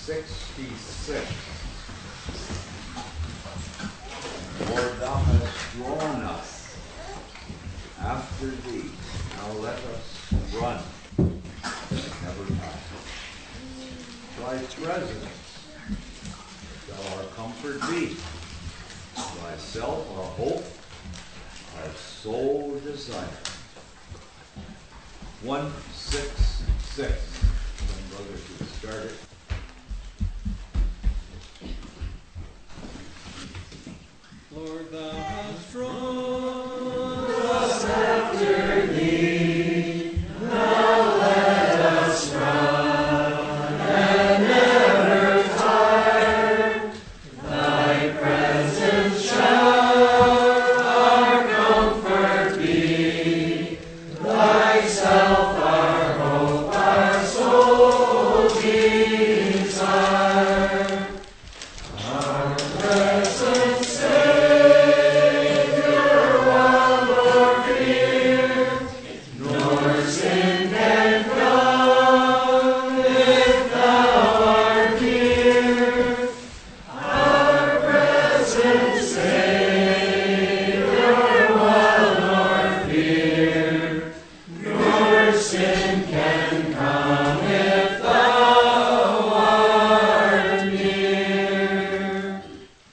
66. Lord, thou hast drawn us after thee. Now let us run, never tire. Thy presence shall our comfort be. Thyself our hope, our sole desire. 166. Some brothers should start it. Lord, thou hast drawn us after thee. Now let us run and never tire. Thy presence shall our comfort be. Thyself our hope, our sole desire. Our present Savior, one Lord dear, nor sin can come if thou art near. Our present Savior, one Lord dear, nor sin can come if thou art near.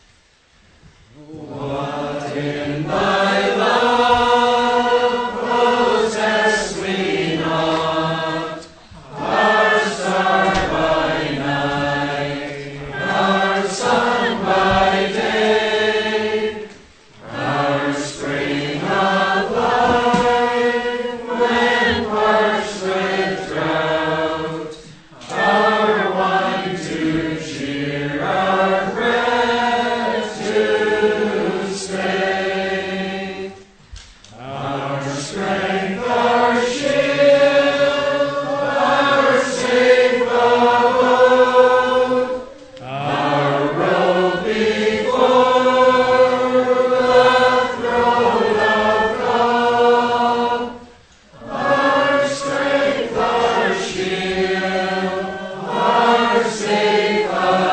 What in thy love possess we not? Our star by night, our sun by day, our spring of life when parched with drought, our wine to cheer, our bread to stay. Our strength, our shield, our safe abode, our road before the throne of God. Our strength, our shield, our safe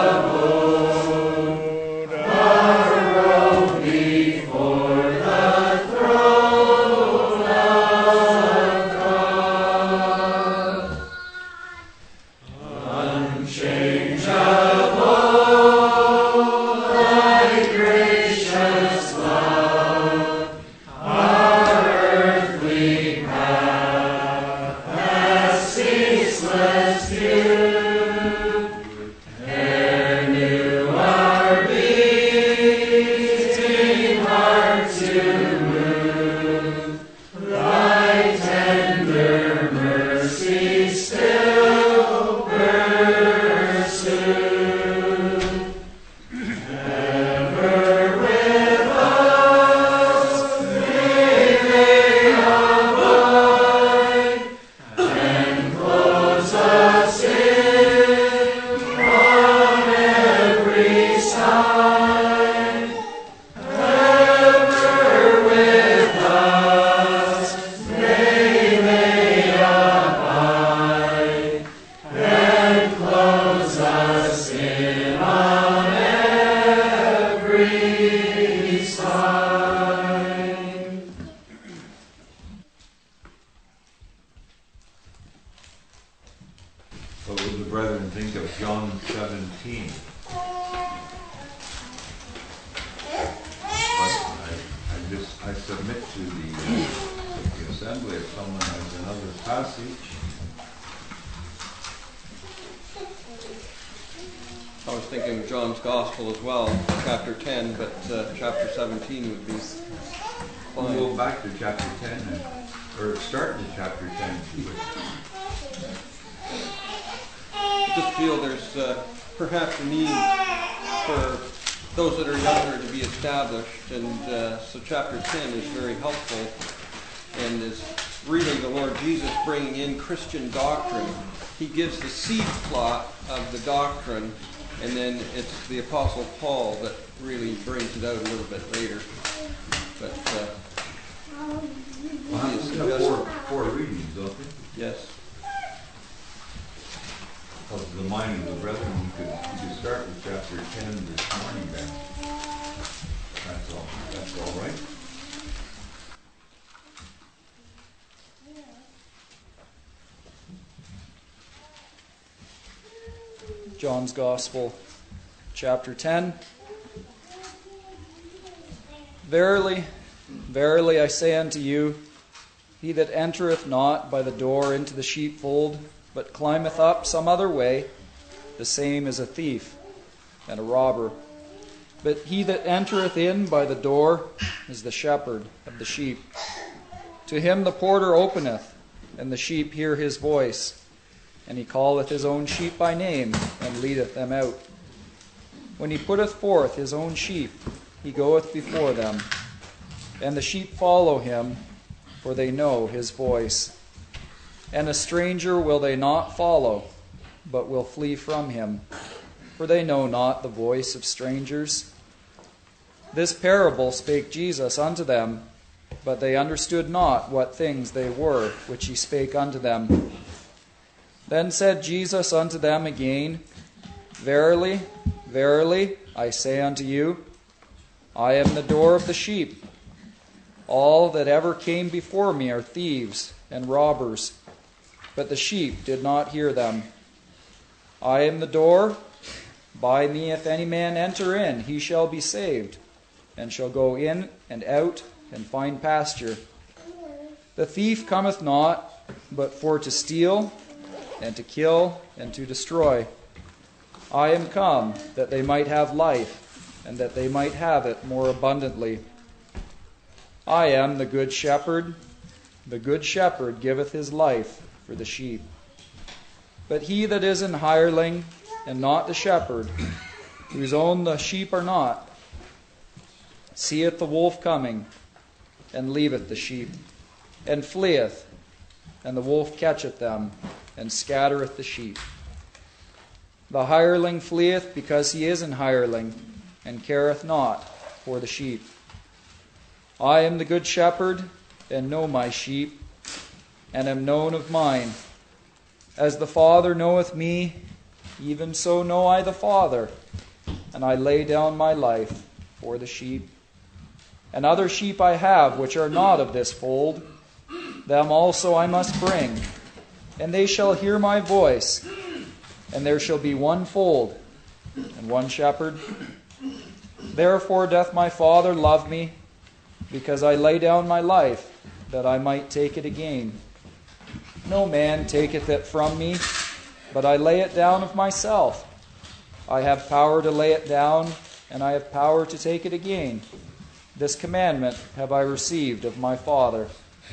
abode, our road before the throne of God. Unchangeable, thy gracious love, our earthly path has ceaseless due. Ere new our beating heart to move, thy tender mercy still pursue. Ever with us may they abide, and close us in on every side. Ever with us may they abide, and close us in on every side. What would the brethren think of John 17? I submit to the assembly if someone has another passage. I was thinking of John's Gospel as well, chapter 10, but chapter 17 would be We'll fine. go back to chapter 10, or start in chapter 10. I just feel there's perhaps a need for those that are younger to be established, and so chapter 10 is very helpful and is really the Lord Jesus bringing in Christian doctrine. He gives the seed plot of the doctrine, and then it's the Apostle Paul that really brings it out a little bit later. But Well, he is we have four readings, don't we? yes. of the mind of the brethren, you could start with chapter 10 this morning then. That's all right. John's Gospel, chapter 10. Verily, verily, I say unto you, he that entereth not by the door into the sheepfold, but climbeth up some other way, the same is a thief and a robber. But he that entereth in by the door is the shepherd of the sheep. To him the porter openeth, and the sheep hear his voice. And he calleth his own sheep by name, and leadeth them out. When he putteth forth his own sheep, he goeth before them. And the sheep follow him, for they know his voice. And a stranger will they not follow, but will flee from him, for they know not the voice of strangers. This parable spake Jesus unto them, but they understood not what things they were which he spake unto them. Then said Jesus unto them again, Verily, verily, I say unto you, I am the door of the sheep. All that ever came before me are thieves and robbers, but the sheep did not hear them. I am the door. By me if any man enter in, he shall be saved, and shall go in and out and find pasture. The thief cometh not, but for to steal, and to kill, and to destroy. I am come, that they might have life, and that they might have it more abundantly. I am the good shepherd. The good shepherd giveth his life for the sheep. But he that is an hireling, and not the shepherd, whose own the sheep are not, seeth the wolf coming, and leaveth the sheep, and fleeth, and the wolf catcheth them, and scattereth the sheep. The hireling fleeth because he is an hireling, and careth not for the sheep. I am the good shepherd, and know my sheep, and am known of mine. As the Father knoweth me, even so know I the Father, and I lay down my life for the sheep. And other sheep I have, which are not of this fold, them also I must bring, and they shall hear my voice, and there shall be one fold and one shepherd. Therefore doth my Father love me, because I lay down my life, that I might take it again. No man taketh it from me, but I lay it down of myself. I have power to lay it down, and I have power to take it again. This commandment have I received of my Father.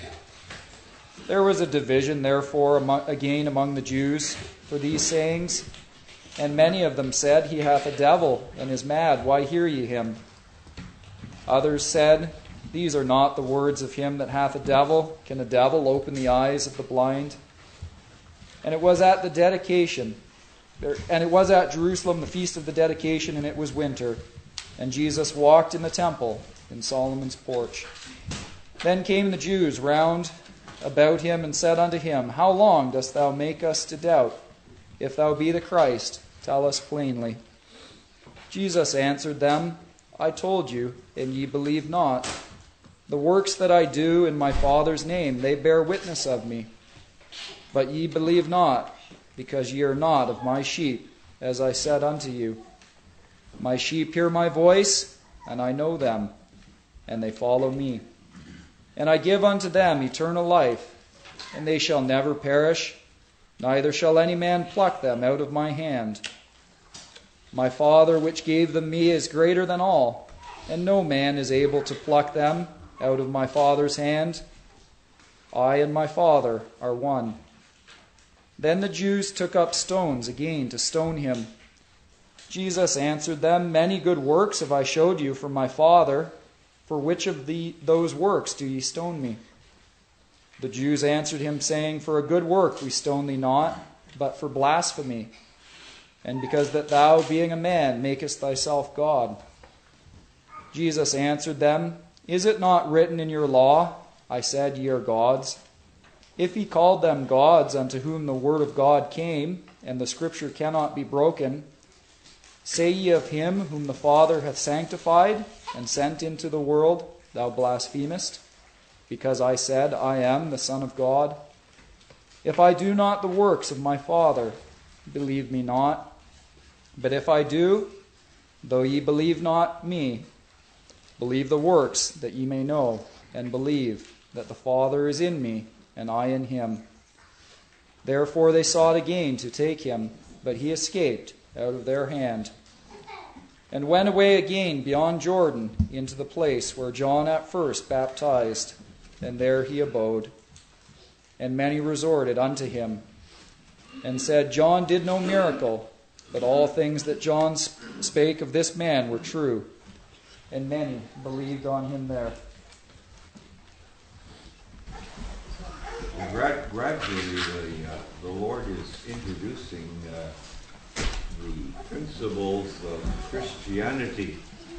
There was a division, therefore, again among the Jews for these sayings. And many of them said, He hath a devil, and is mad. Why hear ye him? Others said, These are not the words of him that hath a devil. Can a devil open the eyes of the blind? And it was at the dedication, and it was at Jerusalem, the feast of the dedication, and it was winter. And Jesus walked in the temple in Solomon's porch. Then came the Jews round about him, and said unto him, How long dost thou make us to doubt? If thou be the Christ, tell us plainly. Jesus answered them, I told you, and ye believe not. The works that I do in my Father's name, they bear witness of me. But ye believe not, because ye are not of my sheep, as I said unto you. My sheep hear my voice, and I know them, and they follow me. And I give unto them eternal life, and they shall never perish, neither shall any man pluck them out of my hand. My Father which gave them me is greater than all, and no man is able to pluck them out of my Father's hand. I and my Father are one. Then the Jews took up stones again to stone him. Jesus answered them, Many good works have I showed you from my Father. For which of those works do ye stone me? The Jews answered him, saying, For a good work we stone thee not, but for blasphemy, and because that thou, being a man, makest thyself God. Jesus answered them, Is it not written in your law, I said, ye are gods? If he called them gods unto whom the word of God came, and the Scripture cannot be broken. Say ye of him whom the Father hath sanctified and sent into the world, thou blasphemest, because I said, I am the Son of God? If I do not the works of my Father, believe me not. But if I do, though ye believe not me, believe the works, that ye may know and believe that the Father is in me, and I in him. Therefore they sought again to take him, but he escaped out of their hand, and went away again beyond Jordan into the place where John at first baptized, and there he abode. And many resorted unto him, and said, John did no miracle, but all things that John spake of this man were true. And many believed on him there. Gradually, the Lord is introducing the principles of Christianity.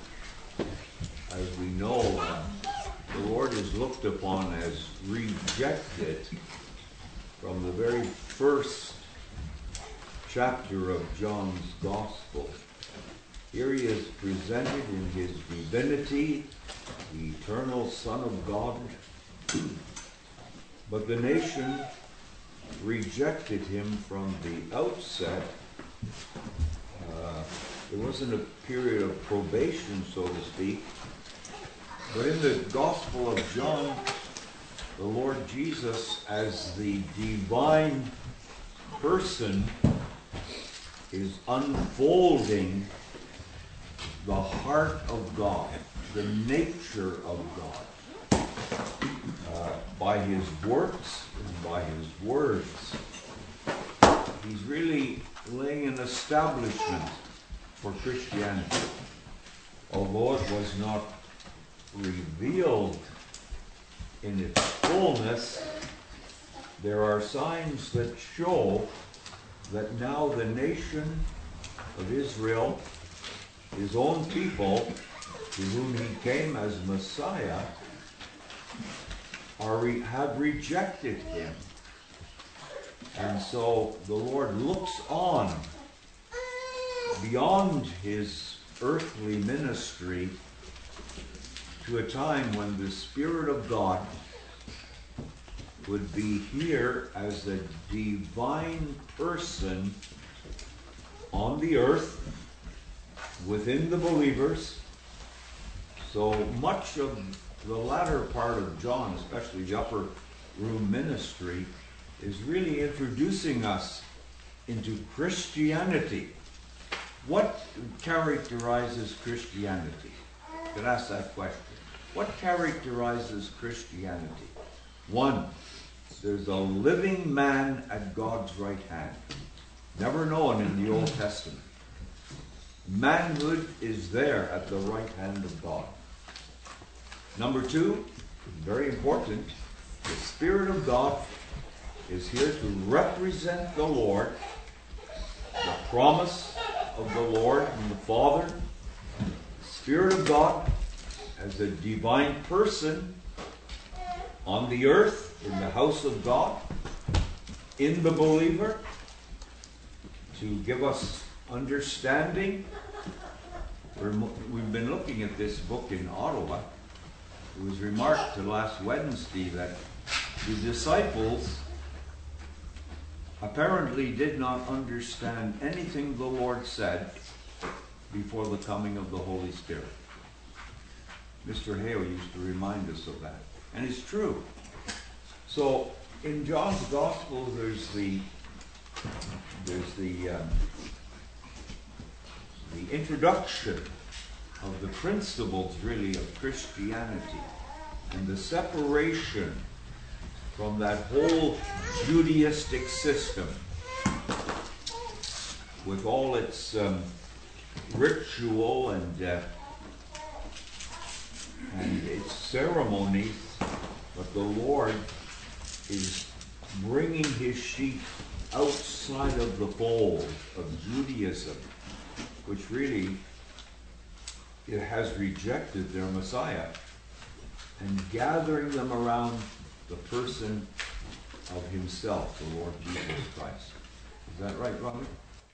As we know, the Lord is looked upon as rejected from the very first chapter of John's Gospel. Here he is presented in his divinity, the eternal Son of God. But the nation rejected him from the outset. There wasn't a period of probation, so to speak. But in the Gospel of John, the Lord Jesus, as the divine person, is unfolding the heart of God, the nature of God, by his works and by his words. He's really laying an establishment for Christianity. Although it was not revealed in its fullness, there are signs that show that now the nation of Israel, his own people, to whom he came as Messiah, have rejected him. And so the Lord looks on beyond his earthly ministry to a time when the Spirit of God would be here as a divine person on the earth within the believers. So much of the latter part of John, especially the upper room ministry, is really introducing us into Christianity. What characterizes Christianity? You could ask that question. What characterizes Christianity? One, there's a living man at God's right hand, never known in the Old Testament. Manhood is there at the right hand of God. Number two, very important, the Spirit of God is here to represent the Lord, the promise of the Lord and the Father. The Spirit of God as a divine person on the earth, in the house of God, in the believer, to give us understanding. We've been looking at this book in Ottawa. It was remarked last Wednesday that the disciples apparently did not understand anything the Lord said before the coming of the Holy Spirit. Mr. Hale used to remind us of that. And it's true. So in John's Gospel, there's the introduction of the principles, really, of Christianity and the separation from that whole Judaistic system with all its ritual and its ceremonies. But the Lord is bringing his sheep outside of the fold of Judaism, which really it has rejected their Messiah, and gathering them around the person of himself, the Lord Jesus Christ. Is that right, Robbie?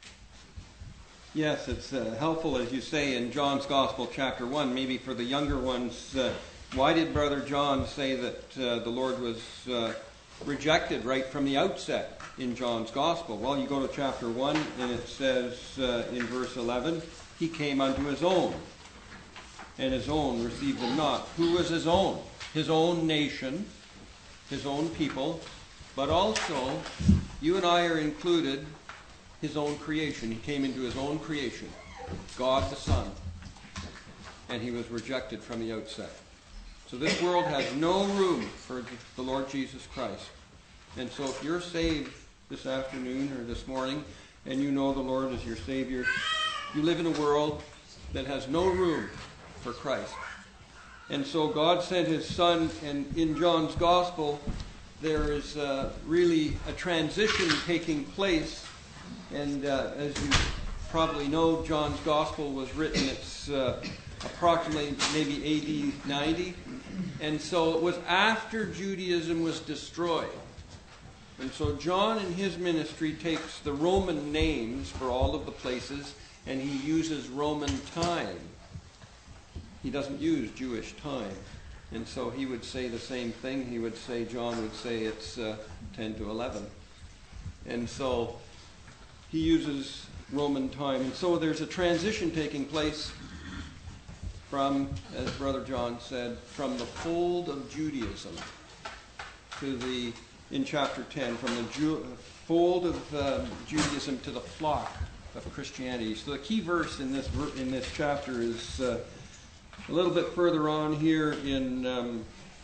Yes, it's helpful, as you say, in John's Gospel, chapter 1. Maybe for the younger ones, why did Brother John say that the Lord was rejected right from the outset in John's Gospel? Well, you go to chapter 1, and it says in verse 11, he came unto his own, and his own received him not. Who was his own? His own nation, his own people, but also, you and I are included, his own creation. He came into his own creation, God the Son, and he was rejected from the outset. So this world has no room for the Lord Jesus Christ. And so if you're saved this afternoon or this morning, and you know the Lord as your Savior, you live in a world that has no room for Christ. And so God sent his Son, and in John's Gospel, there is really a transition taking place. And as you probably know, John's Gospel was written, it's approximately maybe AD 90. And so it was after Judaism was destroyed. And so John in his ministry takes the Roman names for all of the places, and he uses Roman time. He doesn't use Jewish time. And so he would say the same thing. He would say, John would say it's 10 to 11. And so he uses Roman time. And so there's a transition taking place from, as Brother John said, from the fold of Judaism to the, in chapter 10, from the fold of Judaism to the flock of Christianity. So the key verse in this chapter is a little bit further on here in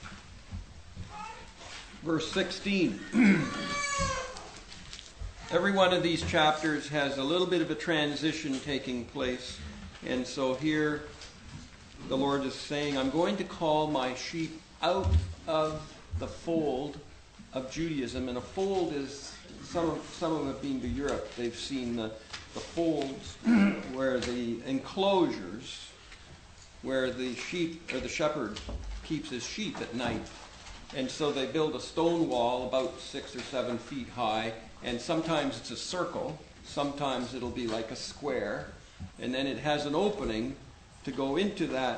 verse 16. Every one of these chapters has a little bit of a transition taking place. And so here the Lord is saying, I'm going to call my sheep out of the fold of Judaism. And a fold is, some of them have been to Europe. They've seen the folds where the enclosures, where the sheep or the shepherd keeps his sheep at night. And so they build a stone wall about 6 or 7 feet high, and sometimes it's a circle, sometimes it'll be like a square, and then it has an opening to go into that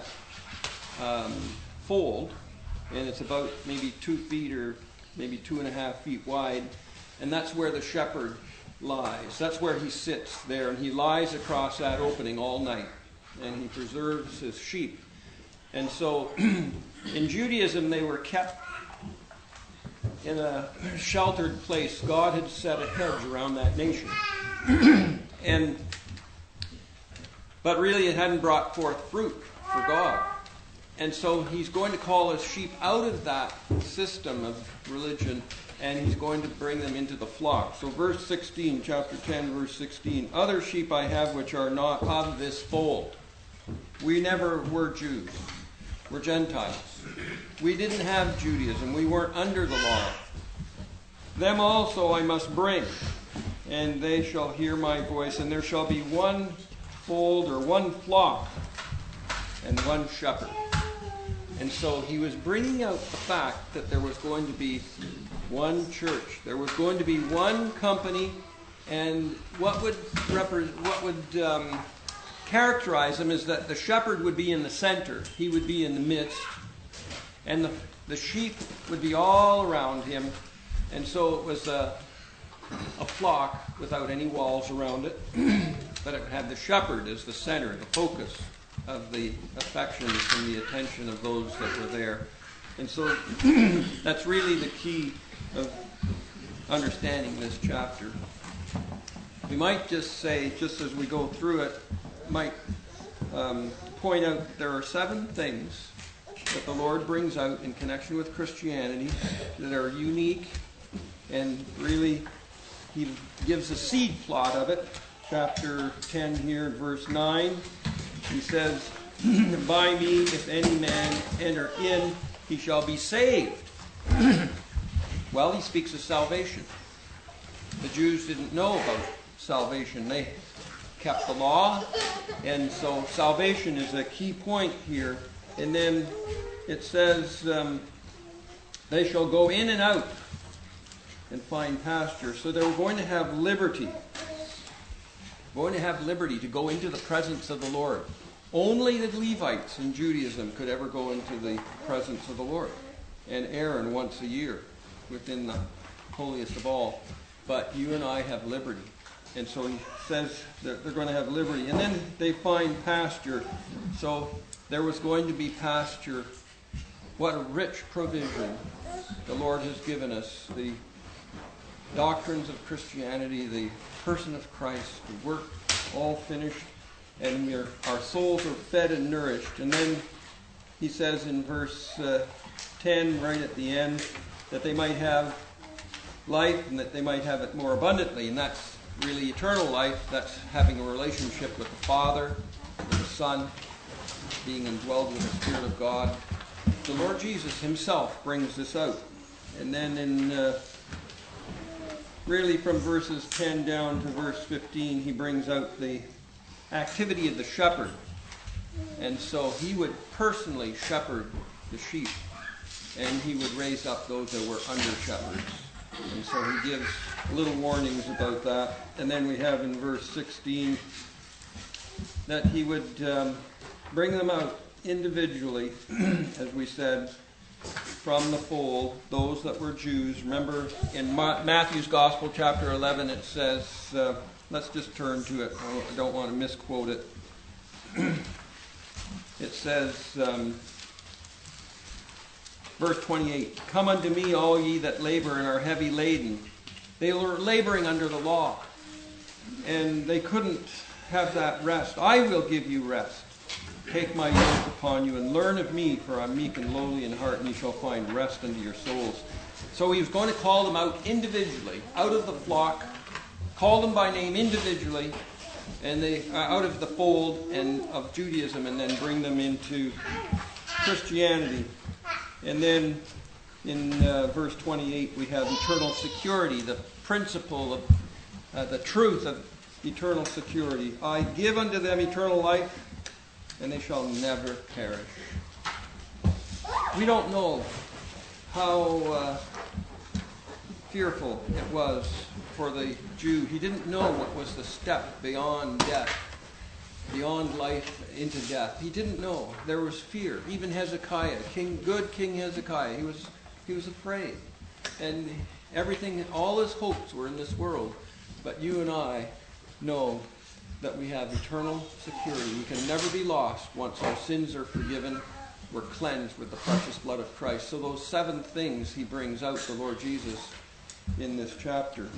fold, and it's about maybe 2 feet or maybe 2.5 feet wide, and that's where the shepherd lies. That's where he sits there, and he lies across that opening all night, and he preserves his sheep. And so in Judaism they were kept in a sheltered place. God had set a hedge around that nation. But really it hadn't brought forth fruit for God. And so he's going to call his sheep out of that system of religion, and he's going to bring them into the flock. So verse 16, chapter 10, verse 16. Other sheep I have which are not of this fold. We never were Jews. We're Gentiles. We didn't have Judaism. We weren't under the law. Them also I must bring, and they shall hear my voice, and there shall be one fold or one flock and one shepherd. And so he was bringing out the fact that there was going to be one church. There was going to be one company, and what would characterize him is that the shepherd would be in the center. He would be in the midst, and the sheep would be all around him. And so it was a flock without any walls around it, but it had the shepherd as the center, the focus of the affections and the attention of those that were there. And so that's really the key of understanding this chapter. We might just say, just as we go through it, might point out there are 7 things that the Lord brings out in connection with Christianity that are unique, and really he gives a seed plot of it. Chapter 10 here, verse 9, he says, by me if any man enter in, he shall be saved. Well, he speaks of salvation. The Jews didn't know about salvation. They kept the law, and so salvation is a key point here. And then it says, they shall go in and out. and find pasture. So they were going to have liberty. Going to have liberty to go into the presence of the Lord. Only the Levites in Judaism could ever go into the presence of the Lord. And Aaron once a year within the holiest of all. But you and I have liberty. And so he says that they're going to have liberty. And then they find pasture. So there was going to be pasture. What a rich provision the Lord has given us. The doctrines of Christianity, the person of Christ, the work all finished. And our souls are fed and nourished. And then he says in verse 10, right at the end, that they might have life and that they might have it more abundantly. And that's really eternal life. That's having a relationship with the Father, with the Son, being indwelled with the Spirit of God. The Lord Jesus himself brings this out. And then in really from verses 10 down to verse 15, he brings out the activity of the shepherd. And so he would personally shepherd the sheep, and he would raise up those that were under shepherds. And so he gives little warnings about that. And then we have in verse 16 that he would bring them out individually, as we said, from the fold, those that were Jews. Remember in Matthew's Gospel, chapter 11, it says, let's just turn to it. I don't want to misquote it. It says, verse 28, "Come unto me, all ye that labor and are heavy laden." They were laboring under the law, and they couldn't have that rest. "I will give you rest. Take my yoke upon you and learn of me, for I'm meek and lowly in heart, and ye shall find rest unto your souls." So he was going to call them out individually, out of the flock, call them by name individually, and they out of the fold and of Judaism, and then bring them into Christianity. And then in verse 28 we have eternal security, the principle of the truth of eternal security. "I give unto them eternal life, and they shall never perish." We don't know how fearful it was for the Jew. He didn't know what was the step beyond death, beyond life into death. He didn't know. There was fear. Even Hezekiah, King Hezekiah, he was afraid. And everything, all his hopes were in this world. But you and I know that we have eternal security. We can never be lost once our sins are forgiven. We're cleansed with the precious blood of Christ. So those 7 things he brings out, the Lord Jesus, in this chapter.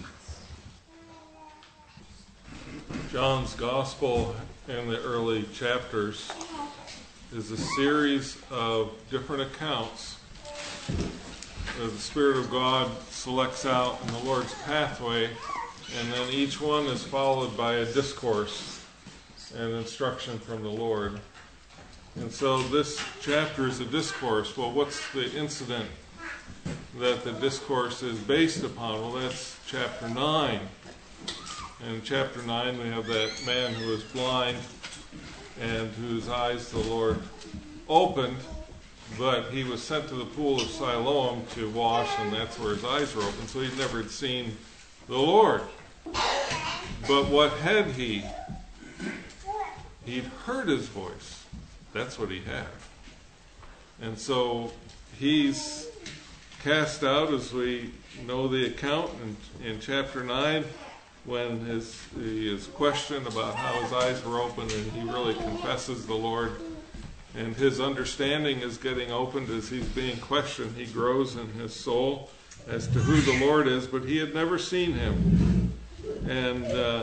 John's Gospel in the early chapters is a series of different accounts that the Spirit of God selects out in the Lord's pathway, and then each one is followed by a discourse and instruction from the Lord. And so this chapter is a discourse. Well, what's the incident that the discourse is based upon? Well, that's chapter 9. And in chapter 9 we have that man who was blind and whose eyes the Lord opened, but he was sent to the pool of Siloam to wash, and that's where his eyes were open. So he'd never seen the Lord. But what had he? He'd heard his voice. That's what he had. And so he's cast out, as we know the account in chapter 9, when he is questioned about how his eyes were opened, and he really confesses the Lord, and his understanding is getting opened as he's being questioned. He grows in his soul as to who the Lord is, but he had never seen him. And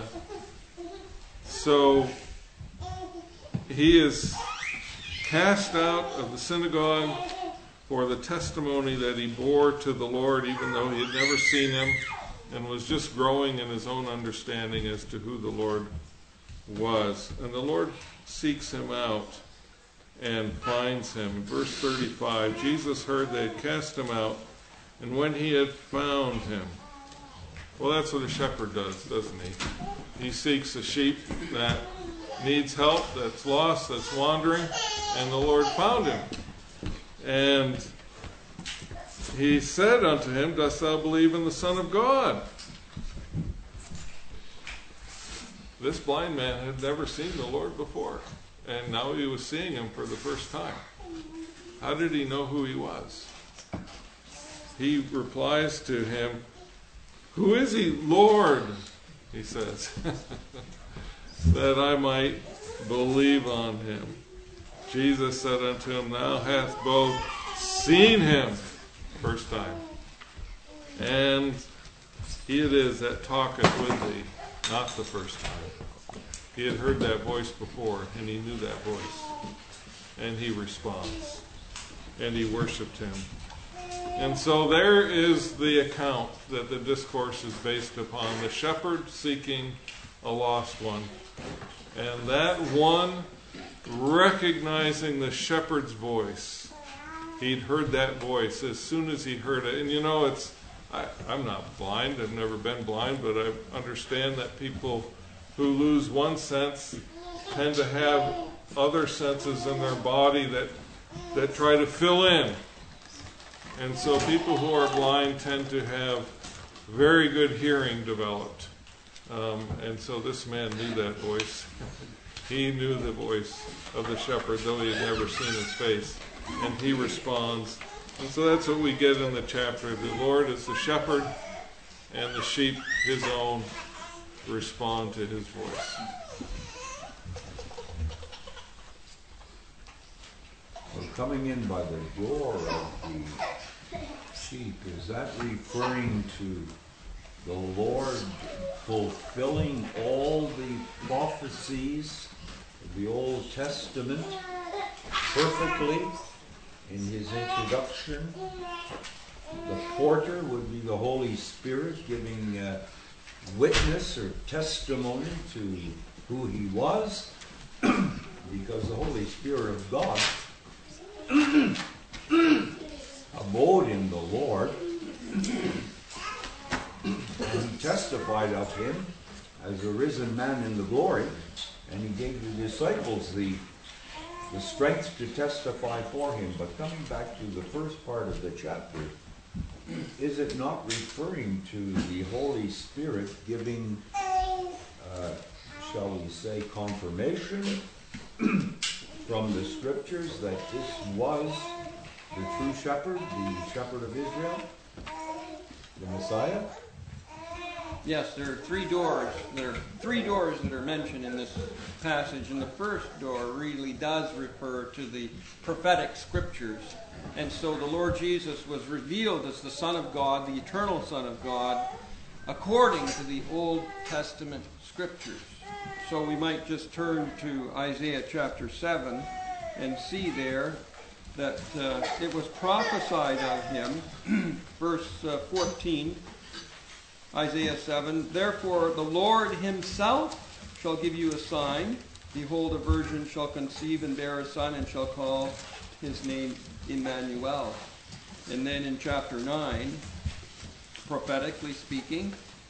so he is cast out of the synagogue for the testimony that he bore to the Lord, even though he had never seen him, and was just growing in his own understanding as to who the Lord was. And the Lord seeks him out and finds him. Verse 35, Jesus heard they had cast him out, and when he had found him. Well, that's what a shepherd does, doesn't he? He seeks a sheep that needs help, that's lost, that's wandering, and the Lord found him. And he said unto him, Dost thou believe in the Son of God? This blind man had never seen the Lord before, and now he was seeing him for the first time. How did he know who he was? He replies to him, Who is he, Lord? He says, that I might believe on him. Jesus said unto him, Thou hast both seen him, first time, and he it is that talketh with thee, not the first time. He had heard that voice before, and he knew that voice. And he responds, and he worshiped him. And so there is the account that the discourse is based upon, the shepherd seeking a lost one. And that one recognizing the shepherd's voice. He'd heard that voice as soon as he heard it. And you know, I'm not blind, I've never been blind, but I understand that people who lose one sense tend to have other senses in their body that try to fill in. And so people who are blind tend to have very good hearing developed. And so this man knew that voice. He knew the voice of the shepherd, though he had never seen his face. And he responds. And so that's what we get in the chapter. The Lord is the shepherd, and the sheep, his own, respond to his voice. Well, coming in by the door of the sheep, is that referring to the Lord fulfilling all the prophecies of the Old Testament perfectly in his introduction? The porter would be the Holy Spirit giving witness or testimony to who he was, because the Holy Spirit of God abode in the Lord, and he testified of him as a risen man in the glory, and he gave the disciples the strength to testify for him. But coming back to the first part of the chapter, is it not referring to the Holy Spirit giving, shall we say, confirmation from the Scriptures that this was the true shepherd, the shepherd of Israel, the Messiah? Yes, there are three doors. There are three doors that are mentioned in this passage, and the first door really does refer to the prophetic Scriptures. And so the Lord Jesus was revealed as the Son of God, the eternal Son of God, according to the Old Testament Scriptures. So we might just turn to Isaiah chapter 7 and see there that it was prophesied of him, verse 14, Isaiah 7, Therefore the Lord himself shall give you a sign. Behold, a virgin shall conceive and bear a son, and shall call his name Emmanuel. And then in chapter 9, prophetically speaking,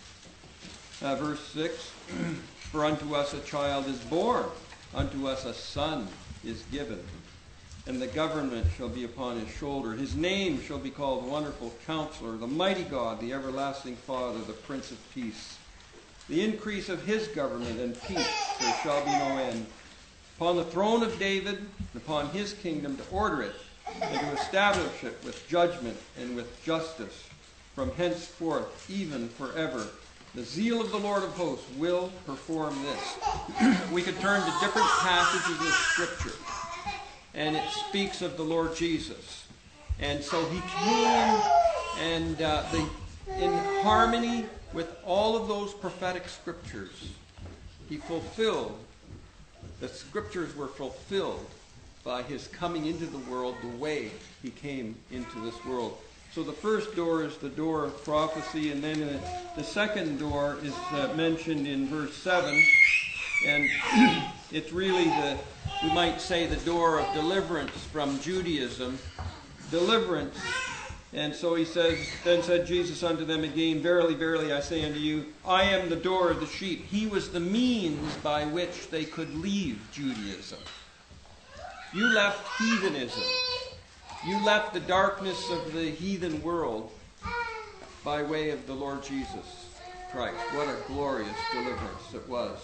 verse 6, For unto us a child is born, unto us a son is given, and the government shall be upon his shoulder. His name shall be called Wonderful Counselor, the Mighty God, the Everlasting Father, the Prince of Peace. The increase of his government and peace there shall be no end. Upon the throne of David, and upon his kingdom, to order it, and to establish it with judgment and with justice, from henceforth, even forever. The zeal of the Lord of hosts will perform this. We could turn to different passages of Scripture, and it speaks of the Lord Jesus. And so he came, and in harmony with all of those prophetic Scriptures, he fulfilled. The Scriptures were fulfilled by his coming into the world the way he came into this world. So the first door is the door of prophecy, and then the second door is mentioned in verse 7, and it's really we might say, the door of deliverance from Judaism. Deliverance. And so he says, Then said Jesus unto them again, Verily, verily, I say unto you, I am the door of the sheep. He was the means by which they could leave Judaism. You left heathenism. You left the darkness of the heathen world by way of the Lord Jesus Christ. What a glorious deliverance it was.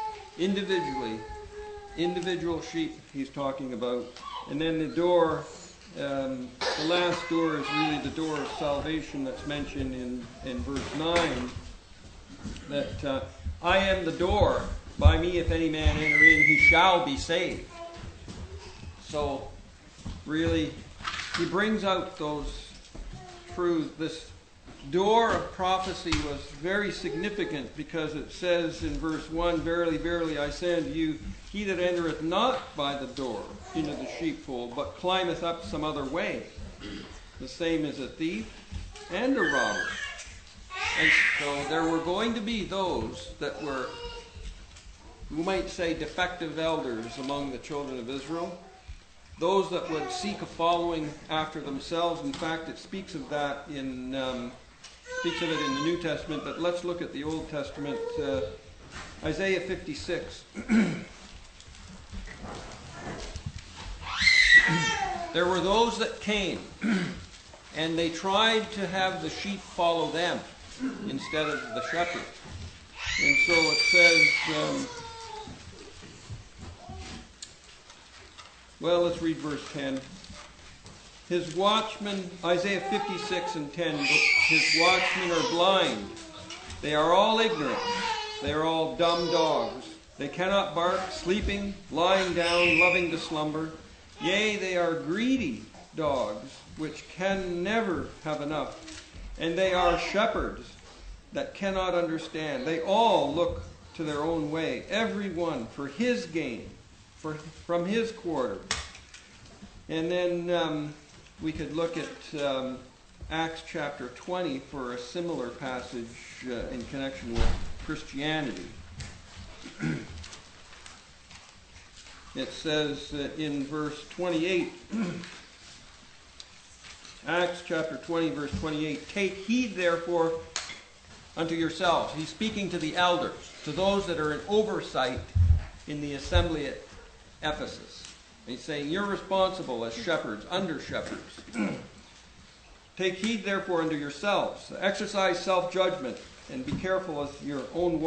Individual sheep he's talking about. And then the door, the last door is really the door of salvation that's mentioned in verse 9. That I am the door. By me if any man enter in, he shall be saved. So, really, he brings out those truths. This door of prophecy was very significant because it says in verse 1, Verily, verily, I say unto you, he that entereth not by the door into the sheepfold, but climbeth up some other way, the same is a thief and a robber. And so there were going to be those that were, we might say, defective elders among the children of Israel. Those that would seek a following after themselves. In fact, it speaks of that speaks of it in the New Testament. But let's look at the Old Testament. Isaiah 56. There were those that came, and they tried to have the sheep follow them instead of the shepherd. And so it says, well, let's read verse 10. His watchmen, Isaiah 56 and 10, his watchmen are blind. They are all ignorant. They are all dumb dogs. They cannot bark, sleeping, lying down, loving to slumber. Yea, they are greedy dogs, which can never have enough. And they are shepherds that cannot understand. They all look to their own way, every one for his gain, from his quarter. And then we could look at Acts chapter 20 for a similar passage in connection with Christianity. It says in verse 28, Acts chapter 20, verse 28, Take heed therefore unto yourselves. He's speaking to the elders, to those that are in oversight in the assembly at Ephesus. He's saying, you're responsible as shepherds, under shepherds. Take heed therefore unto yourselves. Exercise self-judgment, and be careful of your own